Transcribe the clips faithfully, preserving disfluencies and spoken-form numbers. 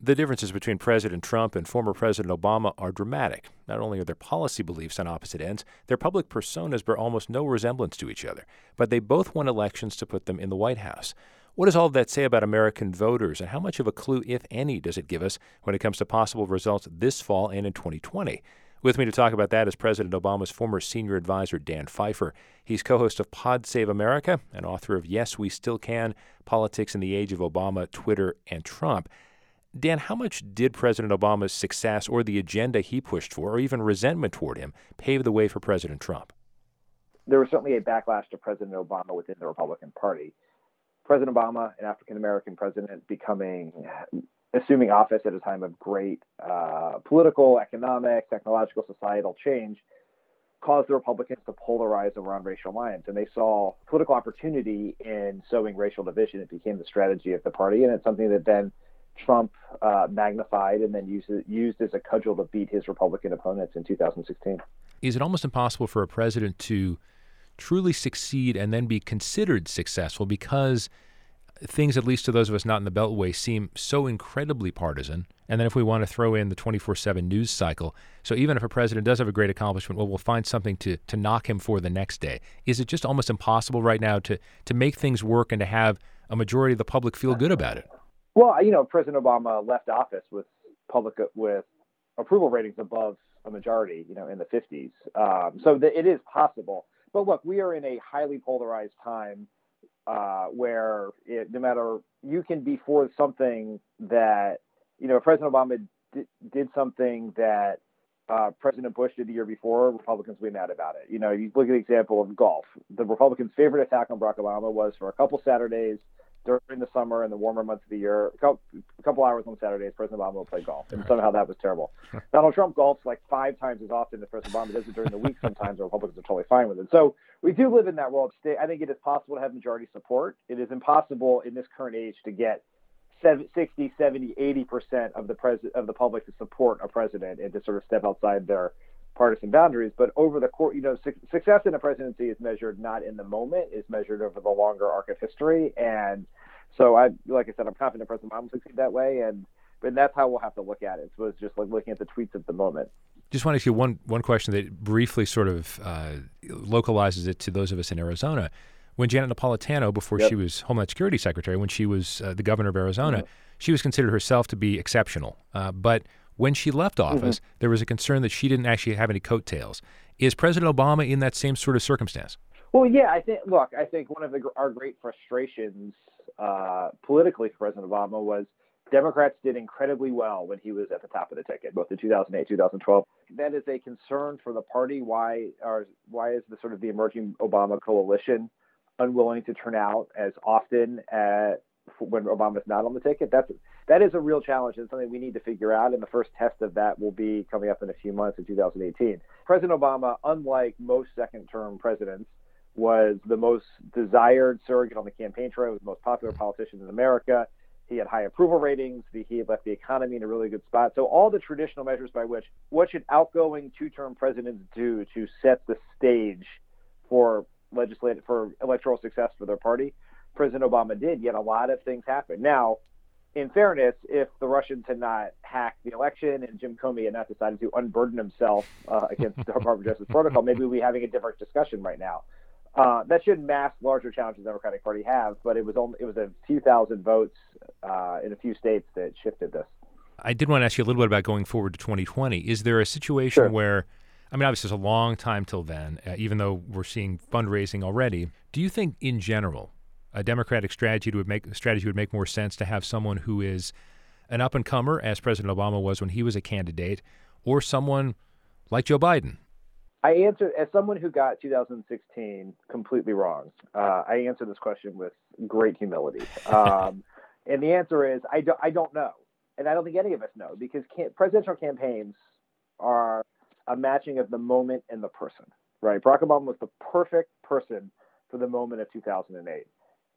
The differences between President Trump and former President Obama are dramatic. Not only are their policy beliefs on opposite ends, their public personas bear almost no resemblance to each other. But they both won elections to put them in the White House. What does all of that say about American voters, and how much of a clue, if any, does it give us when it comes to possible results this fall and in twenty twenty? With me to talk about that is President Obama's former senior advisor, Dan Pfeiffer. He's co-host of Pod Save America and author of Yes, We Still Can, Politics in the Age of Obama, Twitter, and Trump. Dan, how much did President Obama's success or the agenda he pushed for, or even resentment toward him, pave the way for President Trump? There was certainly a backlash to President Obama within the Republican Party. President Obama, an African-American president, becoming, assuming office at a time of great uh, political, economic, technological, societal change, caused the Republicans to polarize around racial lines. And they saw political opportunity in sowing racial division. It became the strategy of the party, and it's something that then Trump uh, magnified and then used, used as a cudgel to beat his Republican opponents in two thousand sixteen. Is it almost impossible for a president to truly succeed and then be considered successful because things, at least to those of us not in the Beltway, seem so incredibly partisan? And then if we want to throw in the twenty-four seven news cycle, so even if a president does have a great accomplishment, well, we'll find something to, to knock him for the next day. Is it just almost impossible right now to, to make things work and to have a majority of the public feel good about it? Well, you know, President Obama left office with public with approval ratings above a majority, you know, in the fifties. Um, so the, it is possible. But look, we are in a highly polarized time uh, where it, no matter, you can be for something that, you know, President Obama d- did something that uh, President Bush did the year before, Republicans will be mad about it. You know, you look at the example of golf. The Republicans' favorite attack on Barack Obama was for a couple Saturdays during the summer and the warmer months of the year, a couple, a couple hours on Saturdays, President Obama will play golf. And somehow that was terrible. Donald Trump golfs like five times as often as President Obama does it during the week. Sometimes the Republicans are totally fine with it. So we do live in that world. I think it is possible to have majority support. It is impossible in this current age to get sixty, seventy, eighty percent of the pres- of the public to support a president and to sort of step outside their partisan boundaries. But over the course, you know, su- success in a presidency is measured not in the moment, is measured over the longer arc of history. And so I, like I said, I'm confident President Obama will succeed that way. And, but that's how we'll have to look at it. So it's just like looking at the tweets at the moment. Just want to ask you one, one question that briefly sort of uh, localizes it to those of us in Arizona. When Janet Napolitano, before yep. she was Homeland Security Secretary, when she was uh, the governor of Arizona, mm-hmm. she was considered herself to be exceptional. Uh, but when she left office, mm-hmm. there was a concern that she didn't actually have any coattails. Is President Obama in that same sort of circumstance? Well, yeah, I think, look, I think one of the, our great frustrations uh, politically for President Obama was Democrats did incredibly well when he was at the top of the ticket, both in two thousand eight, two thousand twelve. That is a concern for the party. Why are, why is the sort of the emerging Obama coalition unwilling to turn out as often at, when Obama's not on the ticket? That's that is a real challenge and something we need to figure out. And the first test of that will be coming up in a few months in two thousand eighteen. President Obama, unlike most second-term presidents, was the most desired surrogate on the campaign trail. He was the most popular politician in America. He had high approval ratings. He had left the economy in a really good spot. So all the traditional measures by which what should outgoing two-term presidents do to set the stage for legislative for electoral success for their party, President Obama did, yet a lot of things happened. Now, in fairness, if the Russians had not hacked the election and Jim Comey had not decided to unburden himself uh, against the Department of Justice protocol, maybe we'd be having a different discussion right now. Uh, that should mask larger challenges the Democratic Party have, but it was only it was a few thousand votes uh, in a few states that shifted this. I did want to ask you a little bit about going forward to twenty twenty. Is there a situation Sure. where, I mean, obviously it's a long time till then, uh, even though we're seeing fundraising already. Do you think, in general, a Democratic strategy would make strategy would make more sense to have someone who is an up-and-comer, as President Obama was when he was a candidate, or someone like Joe Biden? I answer as someone who got two thousand sixteen completely wrong. Uh, I answer this question with great humility, um, and the answer is I, do, I don't know, and I don't think any of us know, because can, presidential campaigns are a matching of the moment and the person. Right? Barack Obama was the perfect person for the moment of two thousand eight,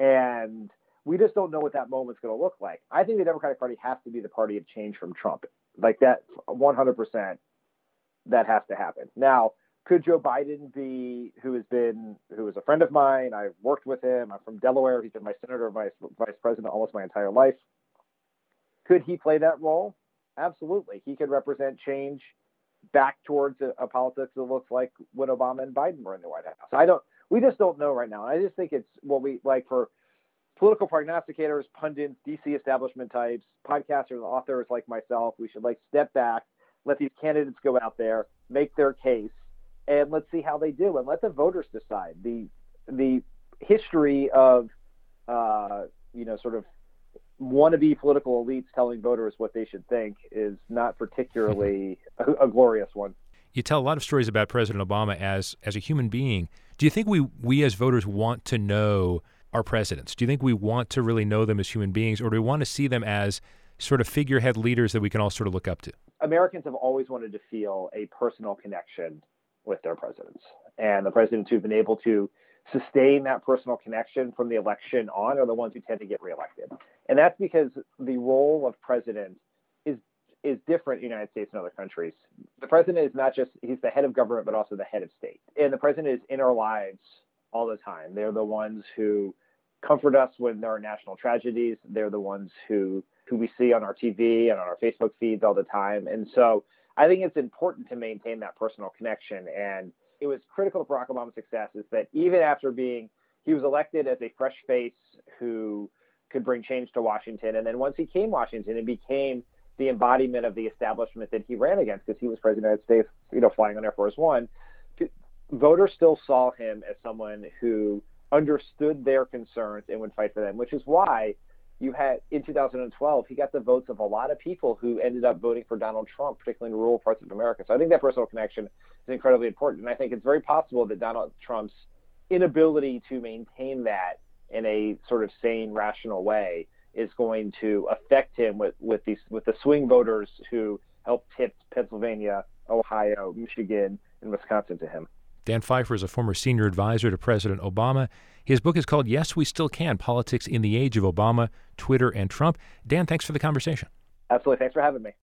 and we just don't know what that moment's going to look like. I think the Democratic Party has to be the party of change from Trump, like that, one hundred percent. That has to happen now. Could Joe Biden be, who has been, who is a friend of mine? I've worked with him. I'm from Delaware. He's been my senator, vice, vice president almost my entire life. Could he play that role? Absolutely. He could represent change back towards a, a politics that looks like when Obama and Biden were in the White House. I don't, we just don't know right now. I just think it's what we like for political prognosticators, pundits, D C establishment types, podcasters, and authors like myself. We should like step back, let these candidates go out there, make their case, and let's see how they do, and let the voters decide. The the history of uh, you know sort of wannabe political elites telling voters what they should think is not particularly a, a glorious one. You tell a lot of stories about President Obama as as a human being. Do you think we we as voters want to know our presidents? Do you think we want to really know them as human beings, or do we want to see them as sort of figurehead leaders that we can all sort of look up to? Americans have always wanted to feel a personal connection with their presidents, and the presidents who've been able to sustain that personal connection from the election on are the ones who tend to get reelected. And that's because the role of president is is different in the United States and other countries. The president is not just, he's the head of government, but also the head of state. And the president is in our lives all the time. They're the ones who comfort us when there are national tragedies. They're the ones who, who we see on our T V and on our Facebook feeds all the time. And so I think it's important to maintain that personal connection. And it was critical to Barack Obama's success is that even after being, he was elected as a fresh face who could bring change to Washington. And then once he came Washington, it became the embodiment of the establishment that he ran against because he was president of the United States, you know, flying on Air Force One. Voters still saw him as someone who understood their concerns and would fight for them, which is why you had in two thousand twelve, he got the votes of a lot of people who ended up voting for Donald Trump, particularly in rural parts of America. So I think that personal connection is incredibly important. And I think it's very possible that Donald Trump's inability to maintain that in a sort of sane, rational way is going to affect him with, with these with the swing voters who helped tip Pennsylvania, Ohio, Michigan, and Wisconsin to him. Dan Pfeiffer is a former senior advisor to President Obama. His book is called Yes, We Still Can, Politics in the Age of Obama, Twitter, and Trump. Dan, thanks for the conversation. Absolutely. Thanks for having me.